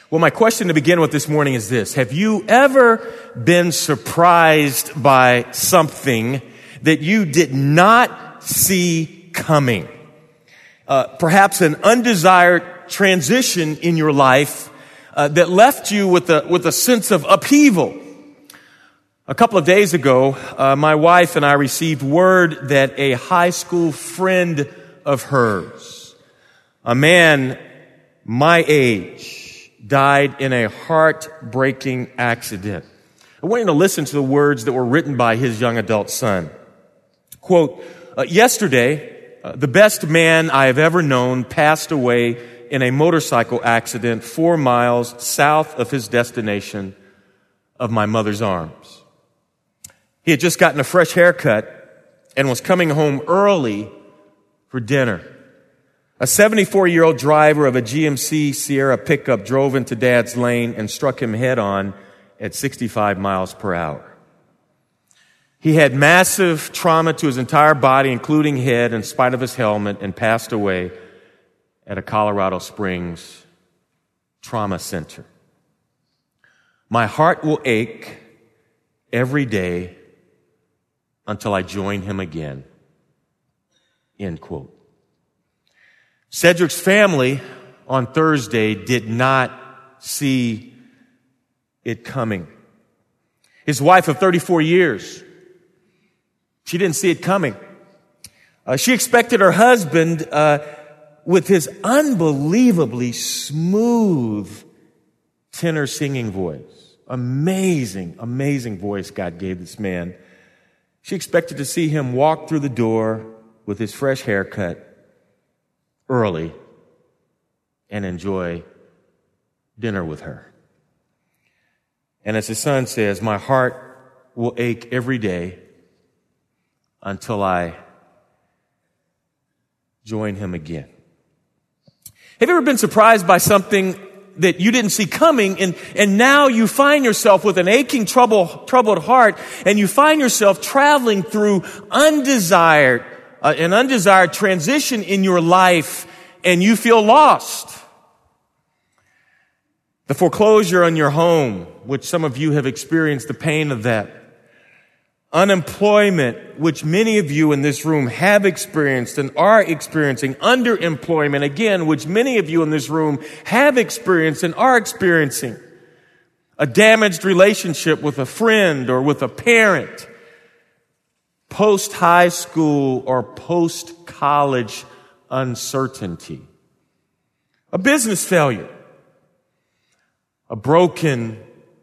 Well, my question to begin with this morning is this. Have you ever been surprised by something that you did not see coming? Perhaps an undesired transition in your life that left you with a sense of upheaval. A couple of days ago, my wife and I received word that a high school friend of hers, a man my age, died in a heartbreaking accident. I want you to listen to the words that were written by his young adult son. Quote, yesterday, the best man I have ever known passed away in a motorcycle accident 4 miles south of his destination of my mother's arms. He had just gotten a fresh haircut and was coming home early for dinner. A 74-year-old driver of a GMC Sierra pickup drove into Dad's lane and struck him head on at 65 miles per hour. He had massive trauma to his entire body, including head, in spite of his helmet, and passed away at a Colorado Springs trauma center. My heart will ache every day until I join him again. End quote. Cedric's family on Thursday did not see it coming. His wife of 34 years, she didn't see it coming. She expected her husband, with his unbelievably smooth tenor singing voice, amazing voice God gave this man. She expected to see him walk through the door with his fresh haircut early and enjoy dinner with her. And as his son says, my heart will ache every day until I join him again. Have you ever been surprised by something that you didn't see coming, and now you find yourself with an aching, troubled heart, and you find yourself traveling through an undesired transition in your life, and you feel lost? The foreclosure on your home, which some of you have experienced the pain of that. Unemployment, which many of you in this room have experienced and are experiencing. Underemployment, again, which many of you in this room have experienced and are experiencing. A damaged relationship with a friend or with a parent. Post-high school or post-college uncertainty. A business failure. A broken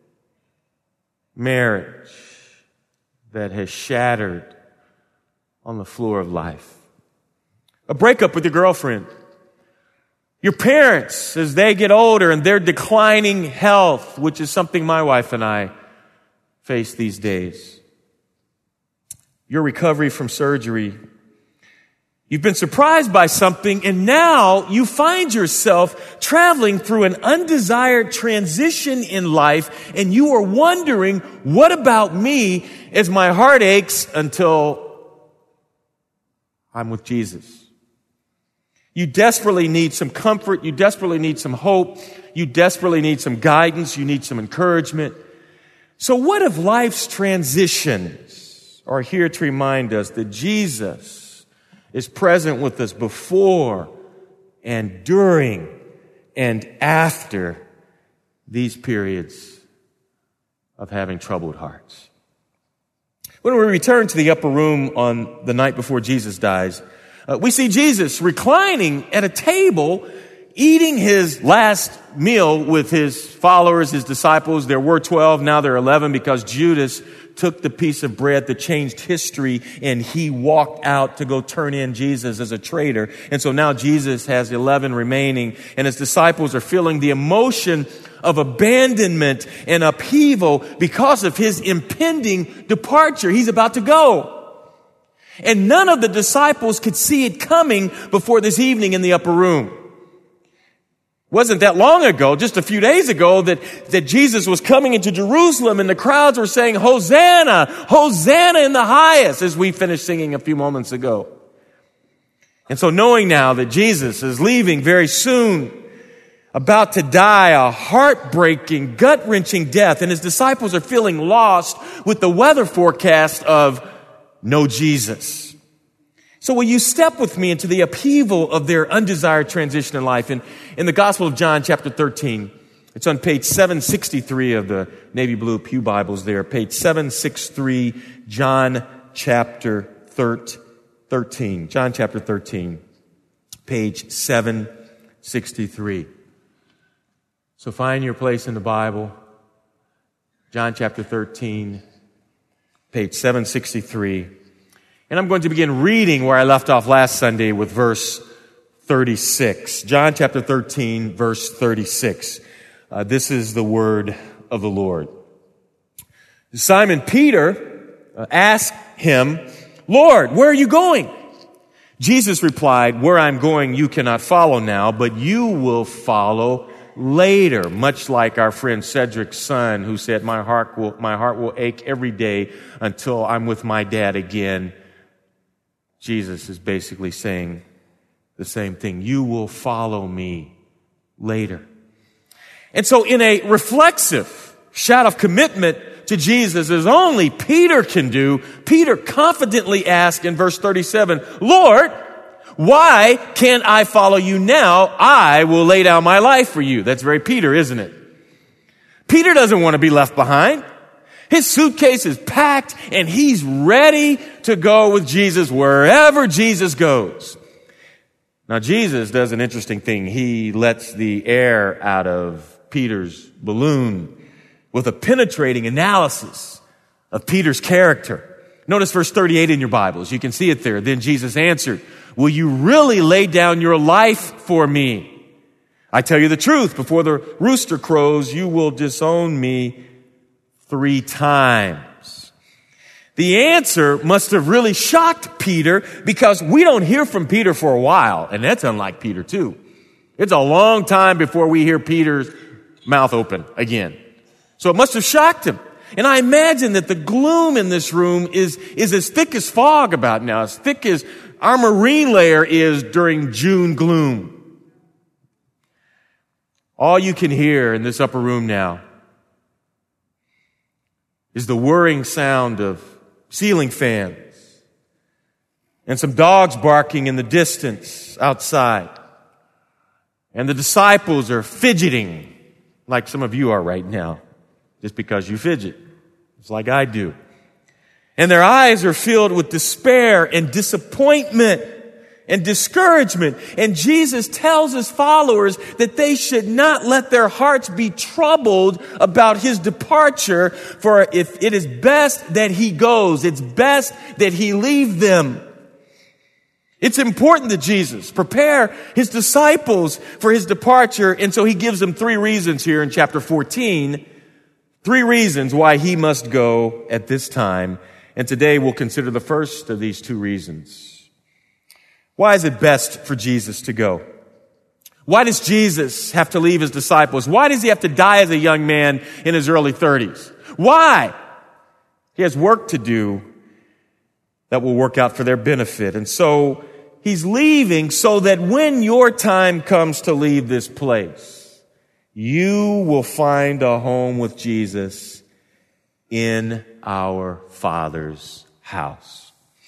marriage that has shattered on the floor of life. A breakup with your girlfriend. Your parents, as they get older and their declining health, which is something my wife and I face these days. Your recovery from surgery. You've been surprised by something, and now you find yourself traveling through an undesired transition in life, and you are wondering, what about me, as my heart aches until I'm with Jesus? You desperately need some comfort. You desperately need some hope. You desperately need some guidance. You need some encouragement. So what if life's transitions are here to remind us that Jesus is present with us before and during and after these periods of having troubled hearts? When we return to the upper room on the night before Jesus dies, we see Jesus reclining at a table, eating his last meal with his followers, his disciples. There were 12, now there are 11, because Judas took the piece of bread that changed history and he walked out to go turn in Jesus as a traitor. And so now Jesus has 11 remaining, and his disciples are feeling the emotion of abandonment and upheaval because of his impending departure. He's about to go. And none of the disciples could see it coming before this evening in the upper room. Wasn't that long ago, just a few days ago, that Jesus was coming into Jerusalem and the crowds were saying, Hosanna, Hosanna in the highest, as we finished singing a few moments ago. And so knowing now that Jesus is leaving very soon, about to die a heartbreaking, gut-wrenching death, and his disciples are feeling lost with the weather forecast of no Jesus. So will you step with me into the upheaval of their undesired transition in life? In the Gospel of John, chapter 13, it's on page 763 of the navy blue pew Bibles there, page 763, John chapter 13. John chapter 13, page 763. So find your place in the Bible. John chapter 13, page 763. And I'm going to begin reading where I left off last Sunday with verse 36. John chapter 13, verse 36. This is the word of the Lord. Simon Peter asked him, "Lord, where are you going?" Jesus replied, "Where I'm going you cannot follow now, but you will follow later." Much like our friend Cedric's son who said, my heart will ache every day until I'm with my dad again. Jesus is basically saying the same thing. You will follow me later. And so in a reflexive shout of commitment to Jesus as only Peter can do, Peter confidently asked in verse 37, "Lord, why can't I follow you now? I will lay down my life for you." That's very Peter, isn't it? Peter doesn't want to be left behind. His suitcase is packed and he's ready to go with Jesus wherever Jesus goes. Now, Jesus does an interesting thing. He lets the air out of Peter's balloon with a penetrating analysis of Peter's character. Notice verse 38 in your Bibles. You can see it there. Then Jesus answered, "Will you really lay down your life for me? I tell you the truth, before the rooster crows, you will disown me 3 times. The answer must have really shocked Peter because we don't hear from Peter for a while, and that's unlike Peter too. It's a long time before we hear Peter's mouth open again. So it must have shocked him. And I imagine that the gloom in this room is as thick as fog about now, as thick as our marine layer is during June gloom. All you can hear in this upper room now is the whirring sound of ceiling fans and some dogs barking in the distance outside. And the disciples are fidgeting like some of you are right now, just because you fidget. It's like I do. And their eyes are filled with despair and disappointment and discouragement. And Jesus tells his followers that they should not let their hearts be troubled about his departure, for if it is best that he goes, it's best that he leave them. It's important that Jesus prepare his disciples for his departure, and so he gives them 3 reasons here in chapter 14. 3 reasons why he must go at this time. And today we'll consider the first of these 2 reasons. Why is it best for Jesus to go? Why does Jesus have to leave his disciples? Why does he have to die as a young man in his early 30s? Why? He has work to do that will work out for their benefit. And so he's leaving so that when your time comes to leave this place, you will find a home with Jesus in our Father's house.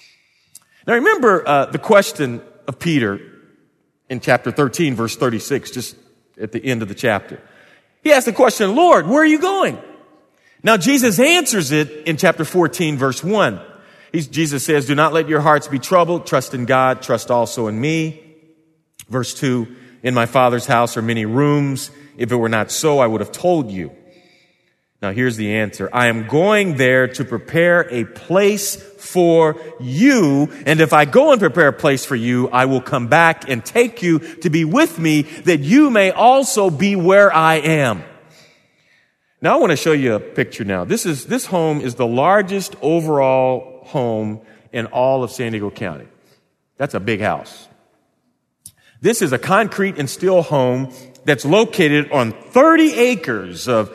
Now remember the question of Peter in chapter 13, verse 36, just at the end of the chapter. He asked the question, "Lord, where are you going?" Now Jesus answers it in chapter 14, verse 1. Jesus says, "Do not let your hearts be troubled. Trust in God. Trust also in me." Verse 2, "In my Father's house are many rooms. If it were not so, I would have told you." Now here's the answer. "I am going there to prepare a place for you. And if I go and prepare a place for you, I will come back and take you to be with me, that you may also be where I am." Now I want to show you a picture now. This home is the largest overall home in all of San Diego County. That's a big house. This is a concrete and steel home that's located on 30 acres of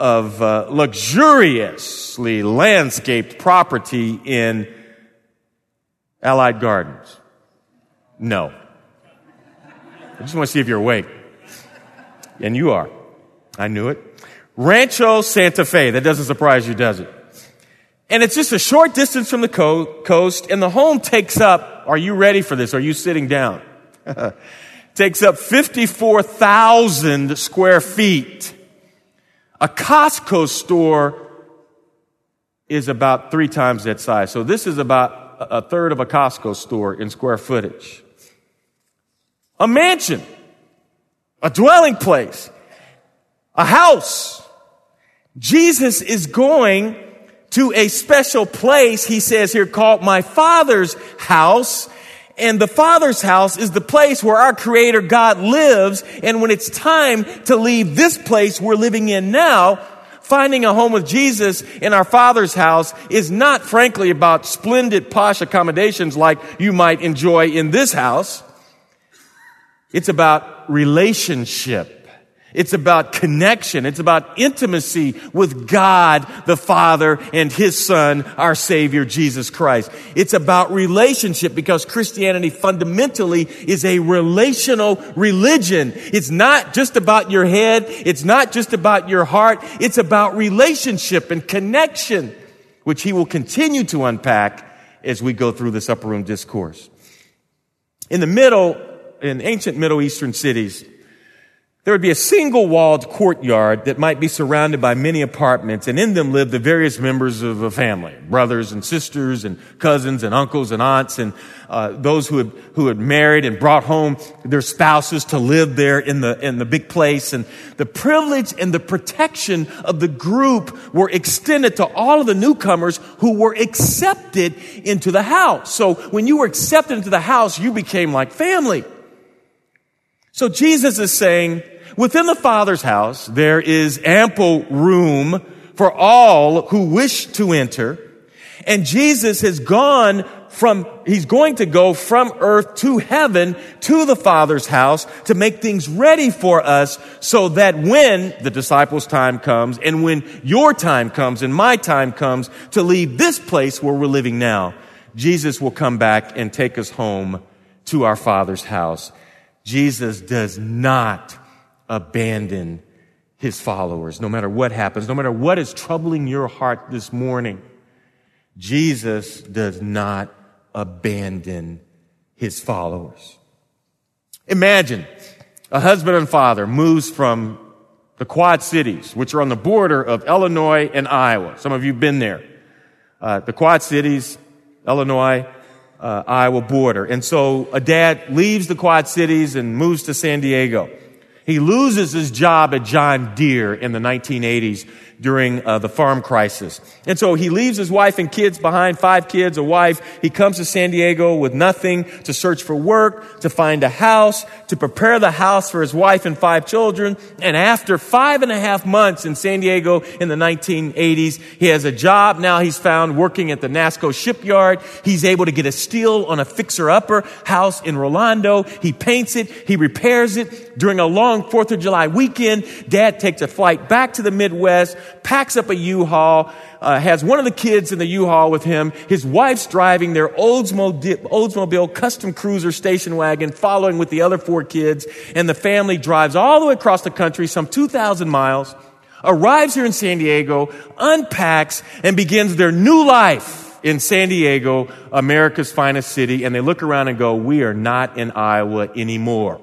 luxuriously landscaped property in Allied Gardens. No. I just want to see if you're awake. And you are. I knew it. Rancho Santa Fe. That doesn't surprise you, does it? And it's just a short distance from the coast, and the home takes up, are you ready for this? Are you sitting down? Takes up 54,000 square feet. A Costco store is about 3 times that size. So this is about a third of a Costco store in square footage. A mansion, a dwelling place, a house. Jesus is going to a special place, he says here, called my Father's house. And the Father's house is the place where our Creator God lives. And when it's time to leave this place we're living in now, finding a home with Jesus in our Father's house is not, frankly, about splendid, posh accommodations like you might enjoy in this house. It's about relationship. It's about connection. It's about intimacy with God the Father and His Son, our Savior, Jesus Christ. It's about relationship because Christianity fundamentally is a relational religion. It's not just about your head. It's not just about your heart. It's about relationship and connection, which he will continue to unpack as we go through this upper room discourse. In ancient Middle Eastern cities, there would be a single-walled courtyard that might be surrounded by many apartments, and in them lived the various members of a family, brothers and sisters and cousins and uncles and aunts, and those who had married and brought home their spouses to live there in the big place. And the privilege and the protection of the group were extended to all of the newcomers who were accepted into the house. So when you were accepted into the house, you became like family. So Jesus is saying, within the Father's house, there is ample room for all who wish to enter. And Jesus he's going to go from earth to heaven to the Father's house to make things ready for us so that when the disciples' time comes and when your time comes and my time comes to leave this place where we're living now, Jesus will come back and take us home to our Father's house. Jesus does not abandon his followers, no matter what happens, no matter what is troubling your heart this morning. Jesus does not abandon his followers. Imagine a husband and father moves from the Quad Cities, which are on the border of Illinois and Iowa. Some of you have been there. The Quad Cities, Illinois, Iowa border. And so a dad leaves the Quad Cities and moves to San Diego. He loses his job at John Deere in the 1980s during the farm crisis. And so he leaves his wife and kids behind, 5 kids, a wife. He comes to San Diego with nothing to search for work, to find a house, to prepare the house for his wife and 5 children. And after 5.5 months in San Diego in the 1980s, he has a job now he's found working at the NASCO shipyard. He's able to get a steal on a fixer-upper house in Rolando. He paints it. He repairs it. During a long 4th of July weekend, Dad takes a flight back to the Midwest, packs up a U-Haul, has one of the kids in the U-Haul with him. His wife's driving their Oldsmobile custom cruiser station wagon, following with the other 4 kids. And the family drives all the way across the country, some 2,000 miles, arrives here in San Diego, unpacks, and begins their new life in San Diego, America's finest city. And they look around and go, we are not in Iowa anymore.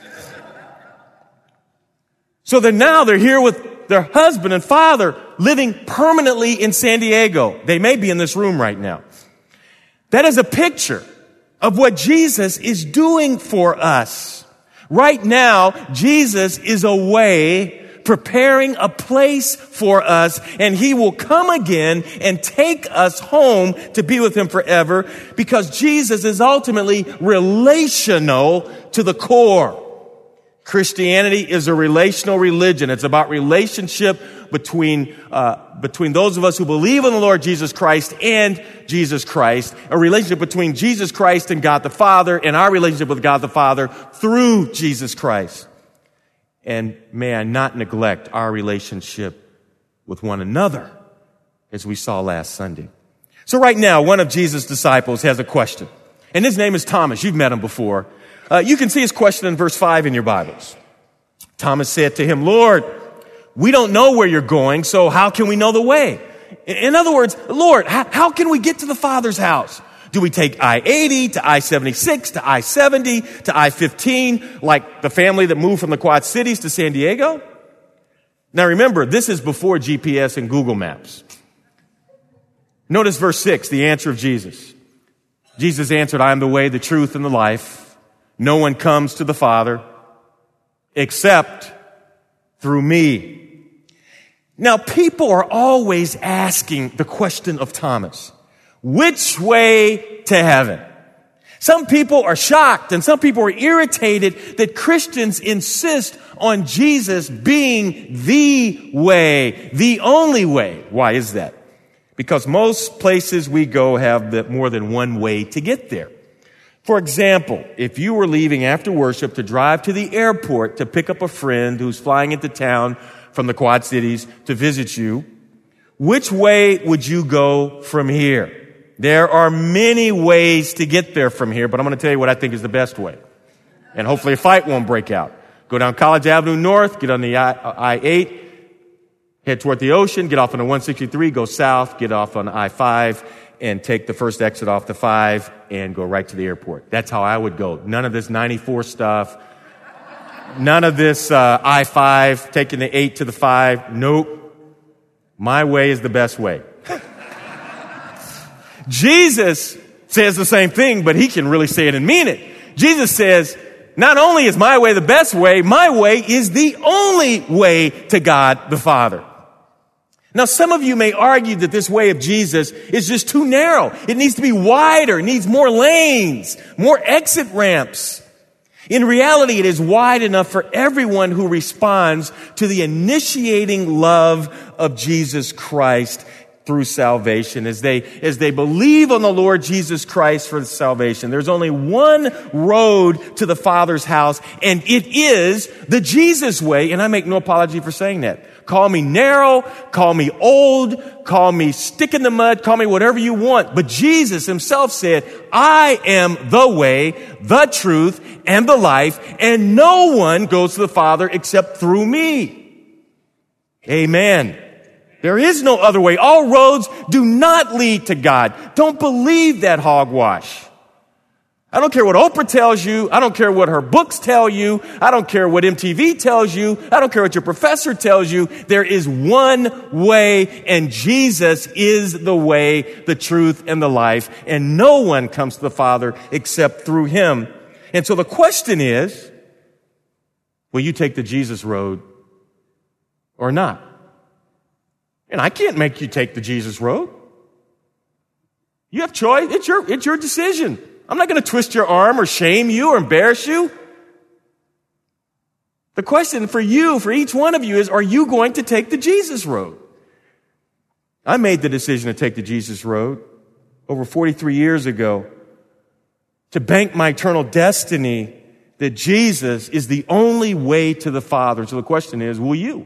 So they're here with their husband and father living permanently in San Diego. They may be in this room right now. That is a picture of what Jesus is doing for us. Right now, Jesus is away preparing a place for us, and he will come again and take us home to be with him forever, because Jesus is ultimately relational to the core. Christianity is a relational religion. It's about relationship between those of us who believe in the Lord Jesus Christ and Jesus Christ, a relationship between Jesus Christ and God the Father, and our relationship with God the Father through Jesus Christ. And may I not neglect our relationship with one another, as we saw last Sunday. So right now, one of Jesus' disciples has a question, and his name is Thomas. You've met him before. You can see his question in verse 5 in your Bibles. Thomas said to him, Lord, we don't know where you're going, so how can we know the way? In other words, Lord, how can we get to the Father's house? Do we take I-80 to I-76 to I-70 to I-15 like the family that moved from the Quad Cities to San Diego? Now remember, this is before GPS and Google Maps. Notice verse 6, the answer of Jesus. Jesus answered, I am the way, the truth, and the life. No one comes to the Father except through me. Now, people are always asking the question of Thomas, which way to heaven? Some people are shocked and some people are irritated that Christians insist on Jesus being the way, the only way. Why is that? Because most places we go have more than one way to get there. For example, if you were leaving after worship to drive to the airport to pick up a friend who's flying into town from the Quad Cities to visit you, which way would you go from here? There are many ways to get there from here, but I'm going to tell you what I think is the best way. And hopefully a fight won't break out. Go down College Avenue North, get on the I-8, head toward the ocean, get off on the 163, go south, get off on I-5, and take the first exit off the 5 and go right to the airport. That's how I would go. None of this 94 stuff. None of this I-5, taking the 8 to the 5. Nope. My way is the best way. Jesus says the same thing, but he can really say it and mean it. Jesus says, not only is my way the best way, my way is the only way to God the Father. Now, some of you may argue that this way of Jesus is just too narrow. It needs to be wider. It needs more lanes, more exit ramps. In reality, it is wide enough for everyone who responds to the initiating love of Jesus Christ through salvation. As they believe on the Lord Jesus Christ for salvation, there's only one road to the Father's house, and it is the Jesus way. And I make no apology for saying that. Call me narrow, call me old, call me stick in the mud, call me whatever you want. But Jesus himself said, I am the way, the truth, and the life, and no one goes to the Father except through me. Amen. There is no other way. All roads do not lead to God. Don't believe that hogwash. I don't care what Oprah tells you. I don't care what her books tell you. I don't care what MTV tells you. I don't care what your professor tells you. There is one way, and Jesus is the way, the truth, and the life, and no one comes to the Father except through him. And so the question is, will you take the Jesus road or not? And I can't make you take the Jesus road. You have choice. It's your decision. I'm not going to twist your arm or shame you or embarrass you. The question for you, for each one of you is, are you going to take the Jesus road? I made the decision to take the Jesus road over 43 years ago to bank my eternal destiny that Jesus is the only way to the Father. So the question is, will you?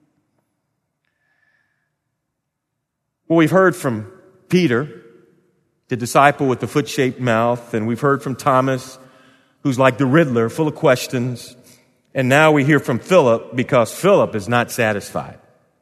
Well, we've heard from Peter, the disciple with the foot-shaped mouth, and we've heard from Thomas, who's like the Riddler, full of questions. And now we hear from Philip, because Philip is not satisfied.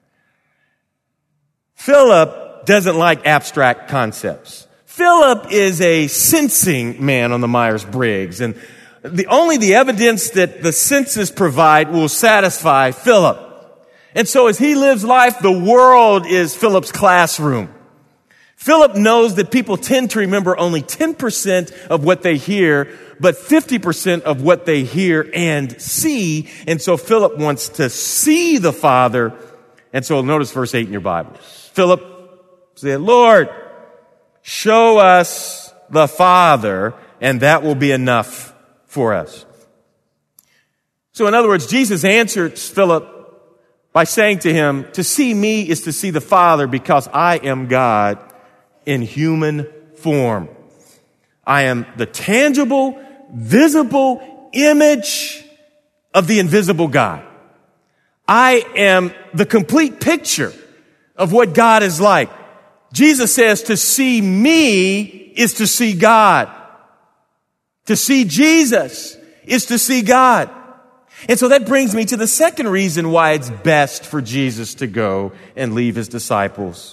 Philip doesn't like abstract concepts. Philip is a sensing man on the Myers-Briggs, and only the evidence that the senses provide will satisfy Philip. And so as he lives life, the world is Philip's classroom. Philip knows that people tend to remember only 10% of what they hear, but 50% of what they hear and see. And so Philip wants to see the Father. And so notice verse 8 in your Bibles. Philip said, Lord, show us the Father, and that will be enough for us. So in other words, Jesus answers Philip by saying to him, to see me is to see the Father, because I am God in human form. I am the tangible, visible image of the invisible God. I am the complete picture of what God is like. Jesus says to see me is to see God. To see Jesus is to see God. And so that brings me to the second reason why it's best for Jesus to go and leave his disciples.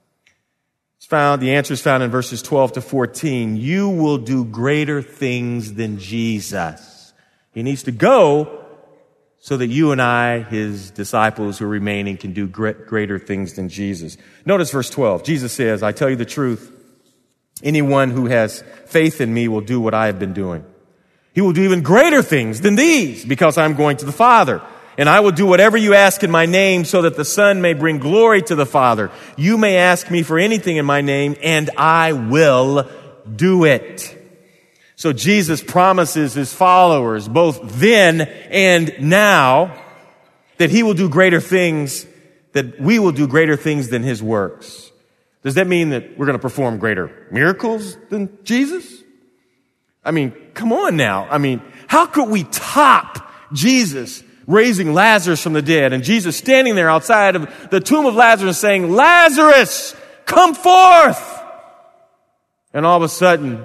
The answer is found in verses 12 to 14. You will do greater things than Jesus. He needs to go so that you and I, his disciples who are remaining, can do greater things than Jesus. Notice verse 12. Jesus says, I tell you the truth. Anyone who has faith in me will do what I have been doing. He will do even greater things than these because I'm going to the Father. And I will do whatever you ask in my name so that the Son may bring glory to the Father. You may ask me for anything in my name and I will do it. So Jesus promises his followers both then and now that he will do greater things, that we will do greater things than his works. Does that mean that we're going to perform greater miracles than Jesus? I mean, come on now. I mean, how could we top Jesus raising Lazarus from the dead and Jesus standing there outside of the tomb of Lazarus saying, Lazarus, come forth! And all of a sudden,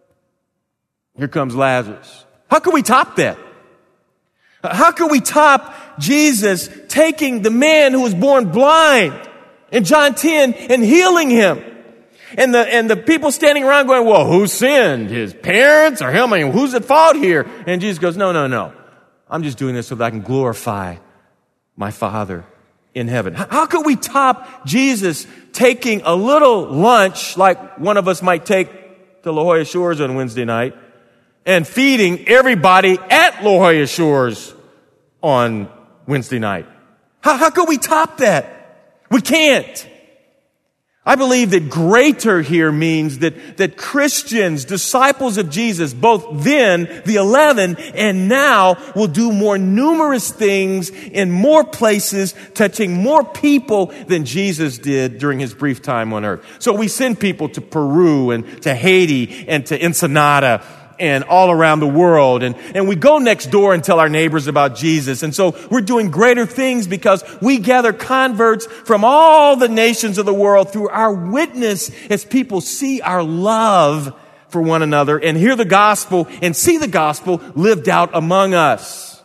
here comes Lazarus. How could we top that? How could we top Jesus taking the man who was born blind in John 10 and healing him? And the people standing around going, well, who sinned? His parents or him? I mean, who's at fault here? And Jesus goes, no. I'm just doing this so that I can glorify my Father in heaven. How could we top Jesus taking a little lunch like one of us might take to La Jolla Shores on Wednesday night and feeding everybody at La Jolla Shores on Wednesday night? How could we top that? We can't. I believe that greater here means that Christians, disciples of Jesus, both then, the 11, and now will do more numerous things in more places, touching more people than Jesus did during his brief time on earth. So we send people to Peru and to Haiti and to Ensenada and all around the world. And we go next door and tell our neighbors about Jesus. And so we're doing greater things because we gather converts from all the nations of the world through our witness as people see our love for one another and hear the gospel and see the gospel lived out among us.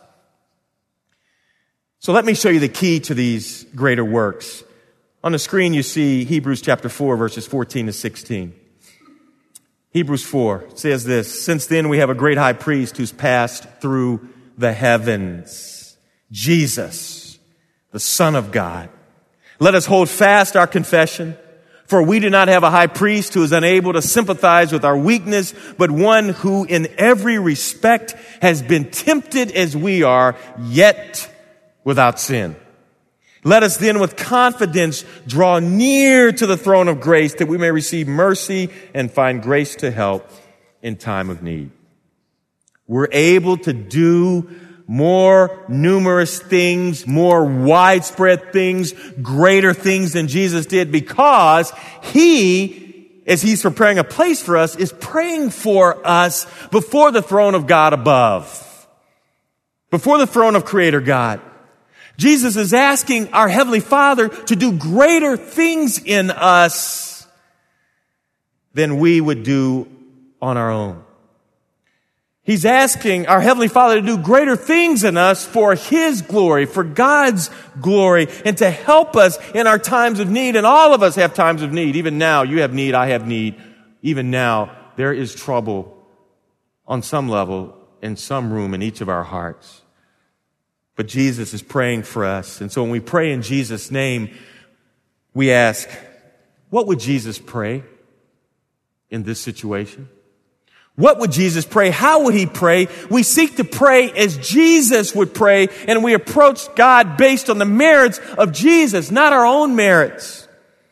So let me show you the key to these greater works. On the screen you see Hebrews chapter 4, verses 14 to 16. Hebrews 4 says this, since then we have a great high priest who's passed through the heavens, Jesus, the Son of God. Let us hold fast our confession, for we do not have a high priest who is unable to sympathize with our weakness, but one who in every respect has been tempted as we are, yet without sin. Let us then with confidence draw near to the throne of grace that we may receive mercy and find grace to help in time of need. We're able to do more numerous things, more widespread things, greater things than Jesus did because he, as he's preparing a place for us, is praying for us before the throne of God above, before the throne of Creator God. Jesus is asking our Heavenly Father to do greater things in us than we would do on our own. He's asking our Heavenly Father to do greater things in us for His glory, for God's glory, and to help us in our times of need. And all of us have times of need. Even now, you have need, I have need. Even now, there is trouble on some level, in some room in each of our hearts. But Jesus is praying for us. And so when we pray in Jesus' name, we ask, what would Jesus pray in this situation? What would Jesus pray? How would he pray? We seek to pray as Jesus would pray, and we approach God based on the merits of Jesus, not our own merits.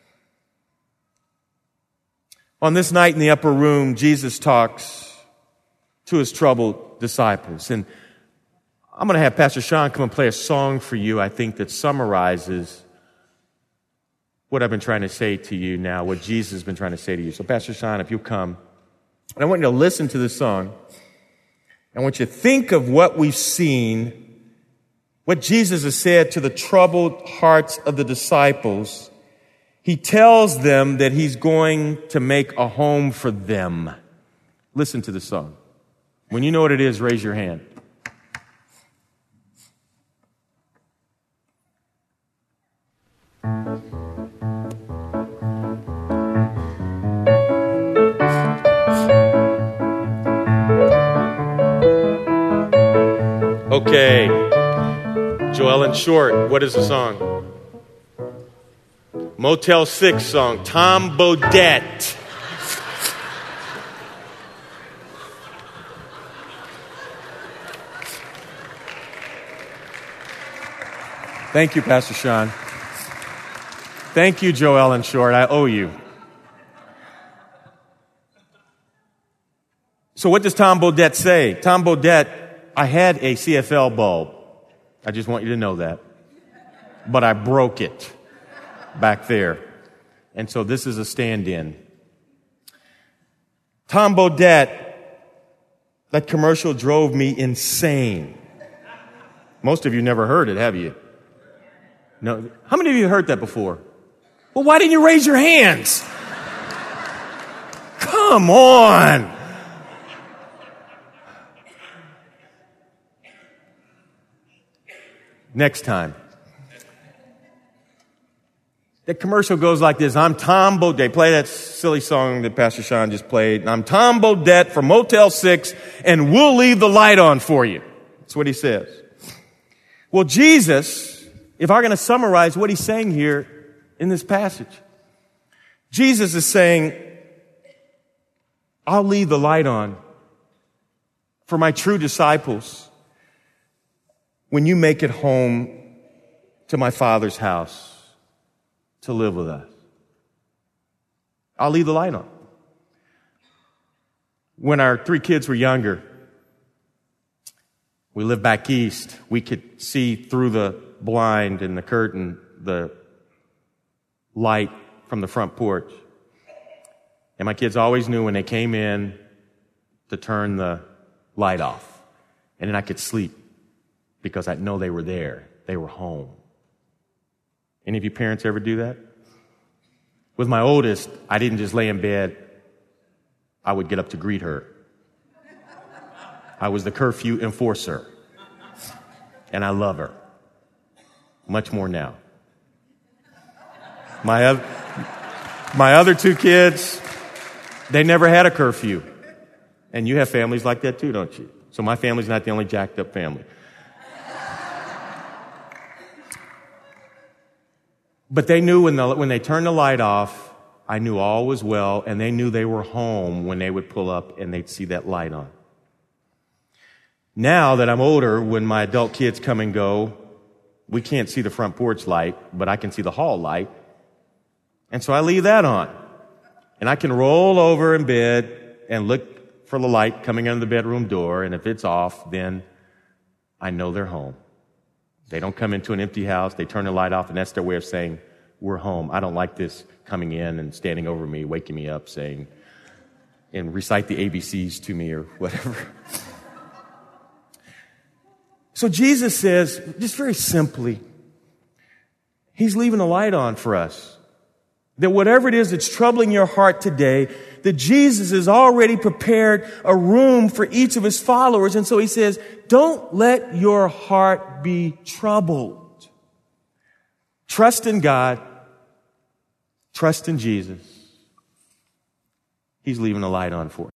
On this night in the upper room, Jesus talks to his troubled disciples. And I'm going to have Pastor Sean come and play a song for you, I think, that summarizes what I've been trying to say to you now, what Jesus has been trying to say to you. So, Pastor Sean, if you'll come. And I want you to listen to this song. I want you to think of what we've seen, what Jesus has said to the troubled hearts of the disciples. He tells them that he's going to make a home for them. Listen to the song. When you know what it is, raise your hand. Okay. Joel and Short, what is the song? Motel 6 song, Tom Bodett. Thank you, Pastor Sean. Thank you, Joel and Short. I owe you. So what does Tom Bodett say? Tom Bodett, I had a CFL bulb. I just want you to know that. But I broke it back there. And so this is a stand-in. Tom Bodett, that commercial drove me insane. Most of you never heard it, have you? No. How many of you heard that before? Well, why didn't you raise your hands? Come on. Next time. The commercial goes like this. I'm Tom Bodett. Play that silly song that Pastor Sean just played. I'm Tom Bodett from Motel 6, and we'll leave the light on for you. That's what he says. Well, Jesus, if I'm going to summarize what he's saying here in this passage, Jesus is saying, I'll leave the light on for my true disciples when you make it home to my Father's house to live with us. I'll leave the light on. When our 3 kids were younger, we lived back east. We could see through the blind and the curtain, the light from the front porch. And my kids always knew when they came in to turn the light off. And then I could sleep because I'd know they were there. They were home. Any of you parents ever do that? With my oldest, I didn't just lay in bed. I would get up to greet her. I was the curfew enforcer. And I love her. Much more now. My other 2 kids, they never had a curfew. And you have families like that too, don't you? So my family's not the only jacked up family. But they knew when they turned the light off, I knew all was well, and they knew they were home when they would pull up and they'd see that light on. Now that I'm older, when my adult kids come and go, we can't see the front porch light, but I can see the hall light. And so I leave that on. And I can roll over in bed and look for the light coming under the bedroom door, and if it's off, then I know they're home. They don't come into an empty house. They turn the light off, and that's their way of saying, we're home. I don't like this coming in and standing over me, waking me up, saying, and recite the ABCs to me or whatever. So Jesus says, just very simply, he's leaving a light on for us. That whatever it is that's troubling your heart today, that Jesus has already prepared a room for each of his followers. And so he says, don't let your heart be troubled. Trust in God. Trust in Jesus. He's leaving a light on for